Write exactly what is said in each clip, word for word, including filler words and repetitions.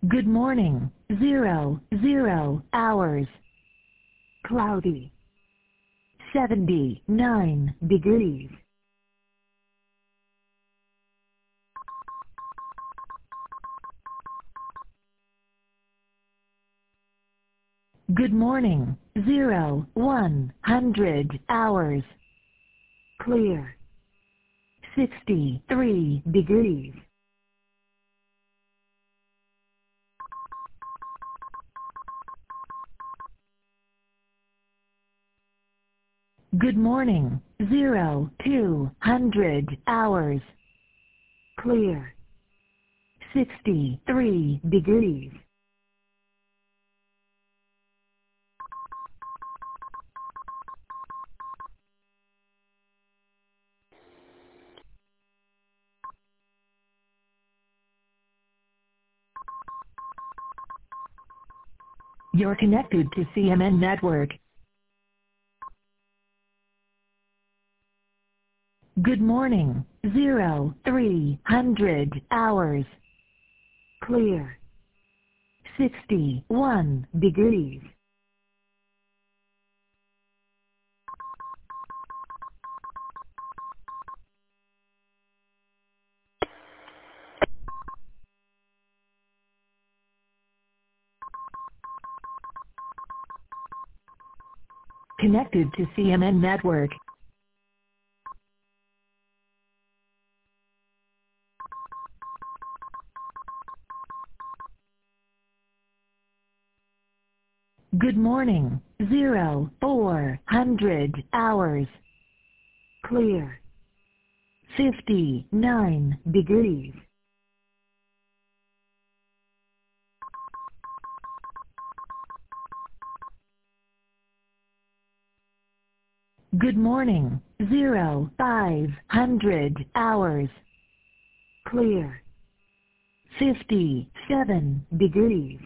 Good morning. Zero, zero hours. Cloudy. seventy-nine degrees. Good morning. Zero, one hundred hours. Clear. sixty-three degrees. Good morning. Zero, two hundred hours. Clear. sixty-three degrees. You're connected to C M N Network. Good morning. Zero, three hundred hours. Clear. sixty-one degrees. Connected to C M N Network. Good morning. Zero, four hundred hours. Clear. fifty-nine degrees. Good morning. Zero, five hundred hours. Clear. fifty-seven degrees.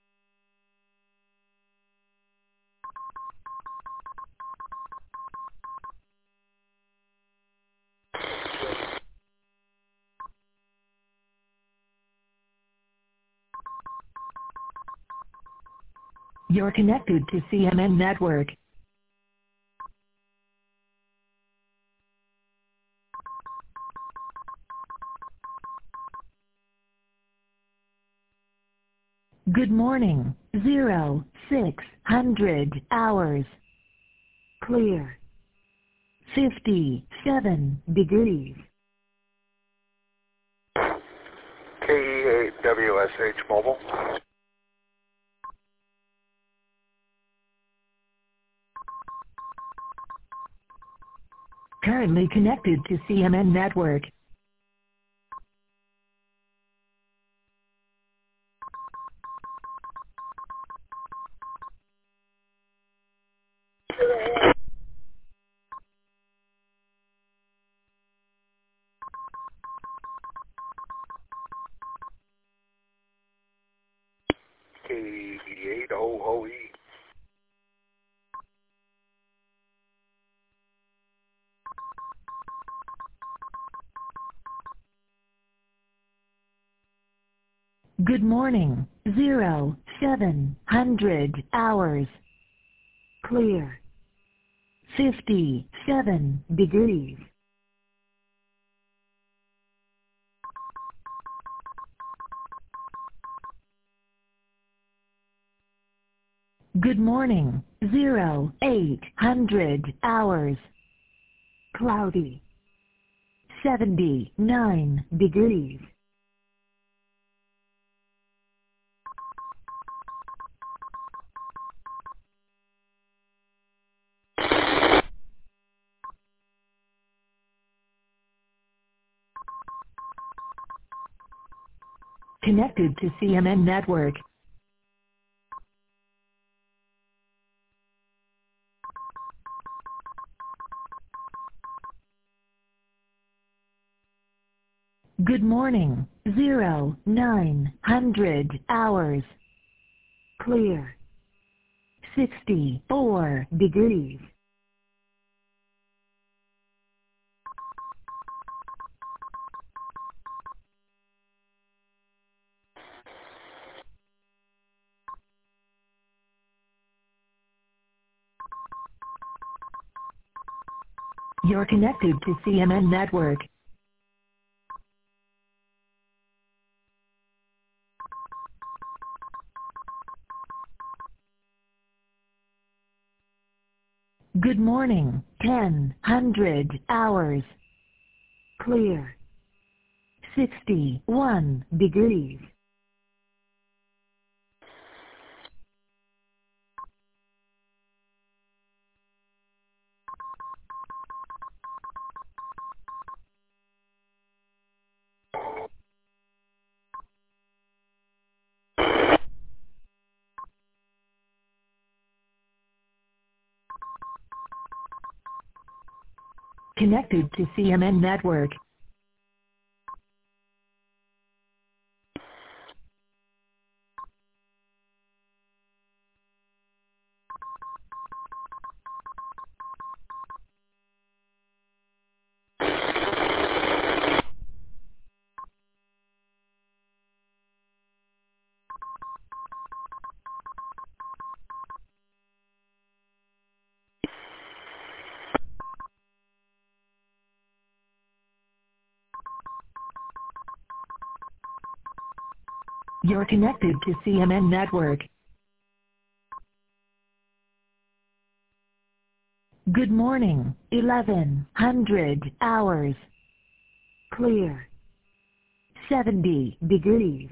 You're connected to C M N Network. Good morning. Zero, six hundred hours. Clear. fifty-seven degrees. K E eight W S H Mobile. Currently connected to C M N Network. K E eight O O E. Good morning. Zero, seven hundred hours. Clear. fifty-seven degrees. Good morning. Zero, eight hundred hours. Cloudy. seventy-nine degrees. Connected to C M N Network. Good morning. Zero, nine hundred hours. Clear. sixty-four degrees. You're connected to C M N Network. Good morning, ten hundred hours. Clear. sixty-one degrees. Connected to C M N Network. You're connected to C M N Network. Good morning, eleven hundred hours. Clear. seventy degrees.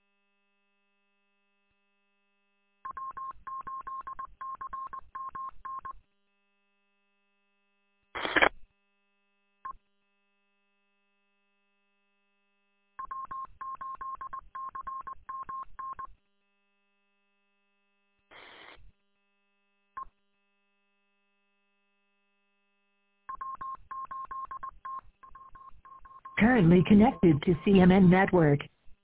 Currently connected to C M N Network.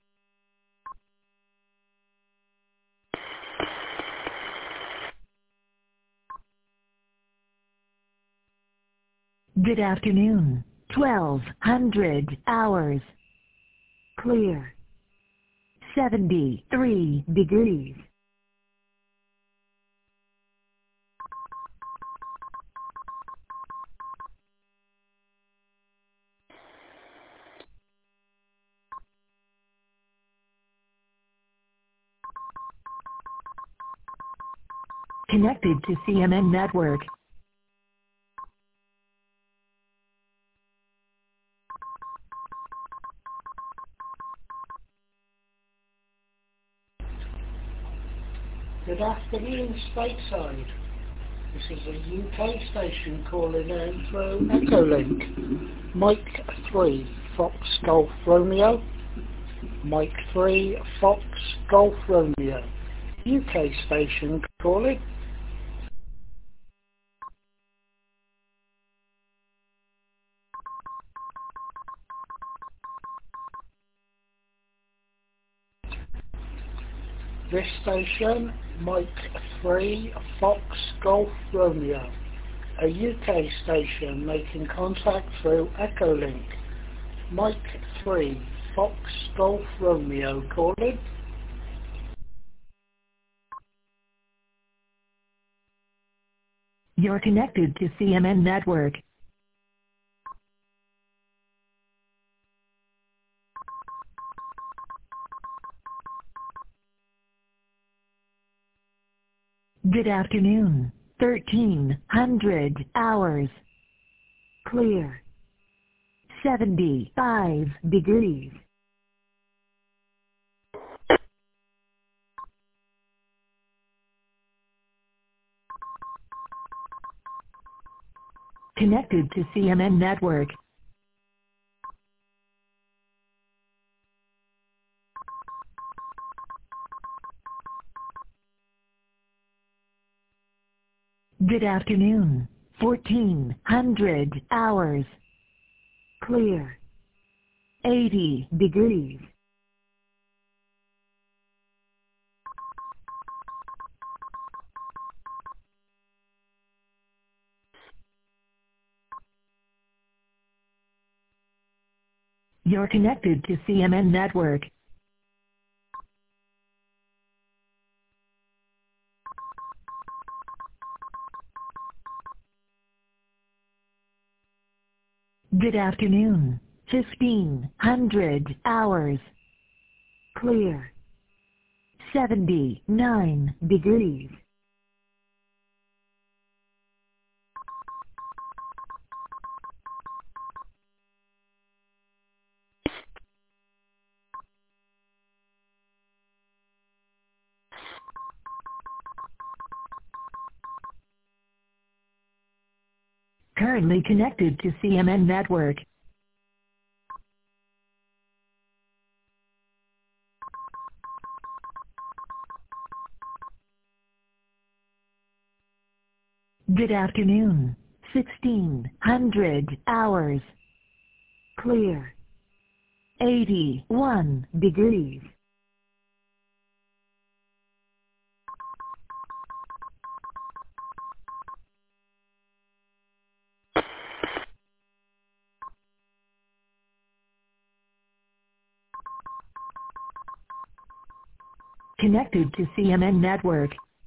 Good afternoon, twelve hundred hours. Clear. seventy-three degrees. Connected to C M N Network. Good afternoon, stateside. This is a U K station calling in through Echolink. Mike three, Fox Golf Romeo. Mike three, Fox Golf Romeo. U K station calling. This station, Mike three, Fox Golf Romeo. A U K station making contact through Echolink. Mike three, Fox Golf Romeo calling. You're connected to C M N Network. Good afternoon, thirteen hundred hours. Clear. seventy-five degrees. Connected to C M N Network. Good afternoon, fourteen hundred hours. Clear. eighty degrees. You're connected to C M N Network. Good afternoon. fifteen hundred hours. Clear. seventy-nine degrees. Currently connected to C M N network. Good afternoon. sixteen hundred hours. Clear. eighty-one degrees. Connected to C M N network.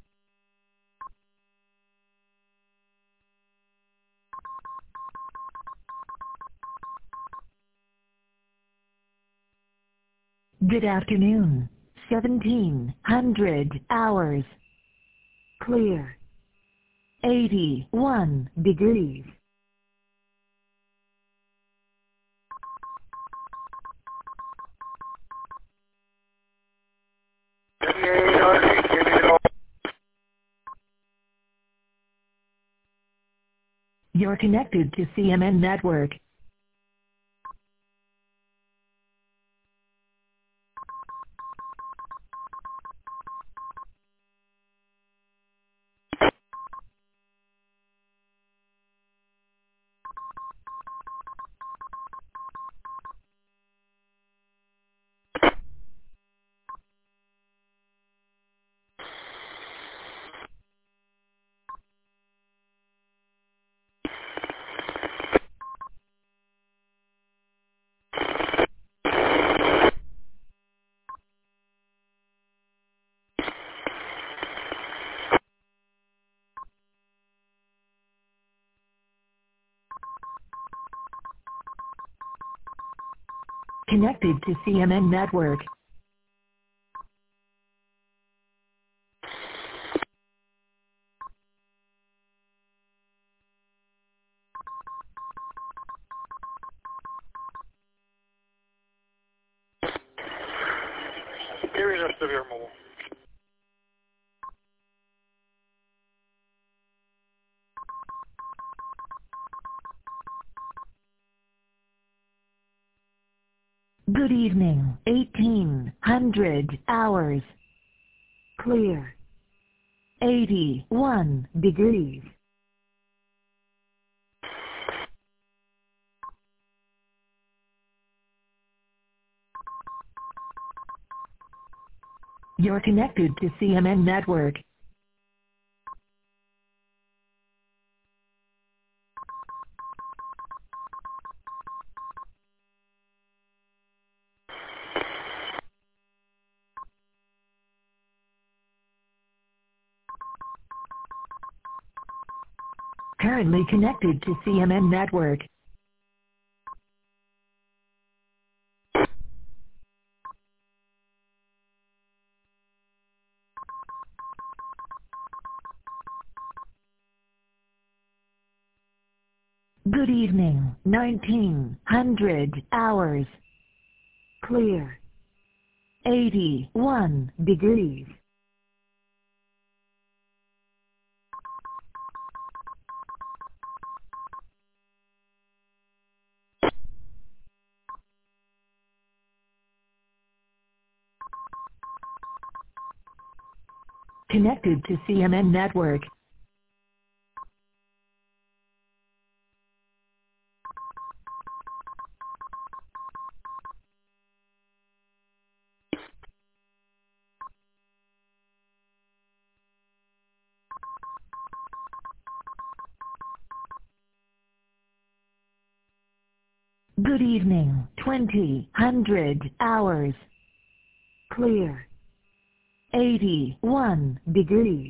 Good afternoon. seventeen hundred hours. Clear. eighty-one degrees. You're connected to C M N network. Connected to C M N network. Here is S W R Mobile. Good evening. eighteen hundred hours. Clear. eighty-one degrees. You're connected to C M N network. Currently connected to C M N network. Good evening. nineteen hundred hours. Clear. eighty-one degrees. Connected to C M N network. Good evening. twenty hundred hours. Clear. eighty-one degrees.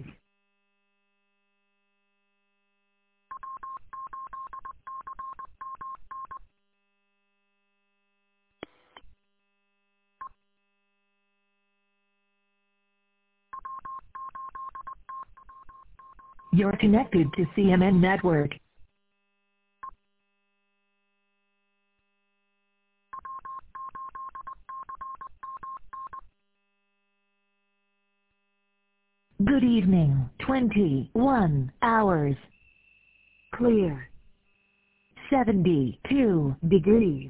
You're connected to C M N Network. Good evening. twenty-one hours. Clear. seventy-two degrees.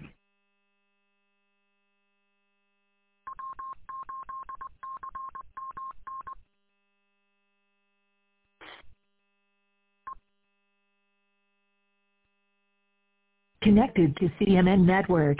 Connected to C M N Network.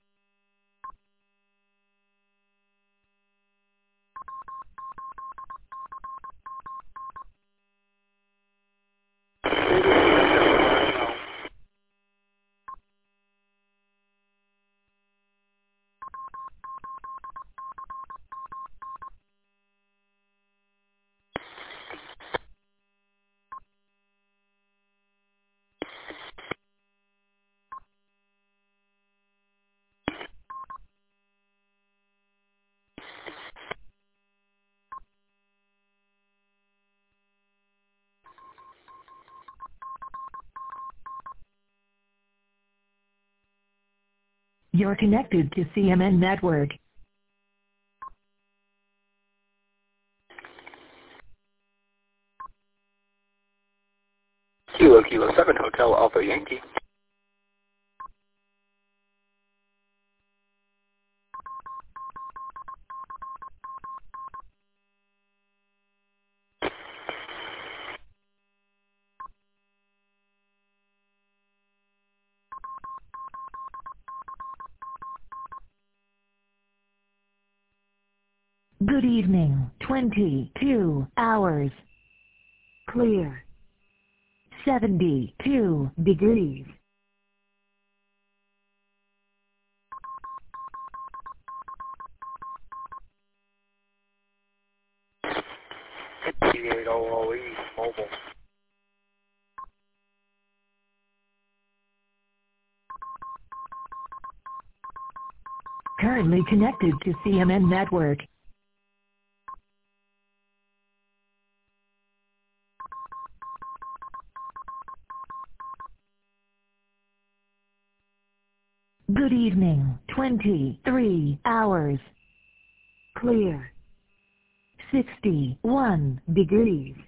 You're connected to C M N Network. Kilo Kilo seven Hotel Alpha Yankee. Good evening. twenty-two hours. Clear. seventy-two degrees. T eight O O E Mobile. Currently connected to C M N Network. Good evening. twenty-three hours. Clear. sixty-one degrees.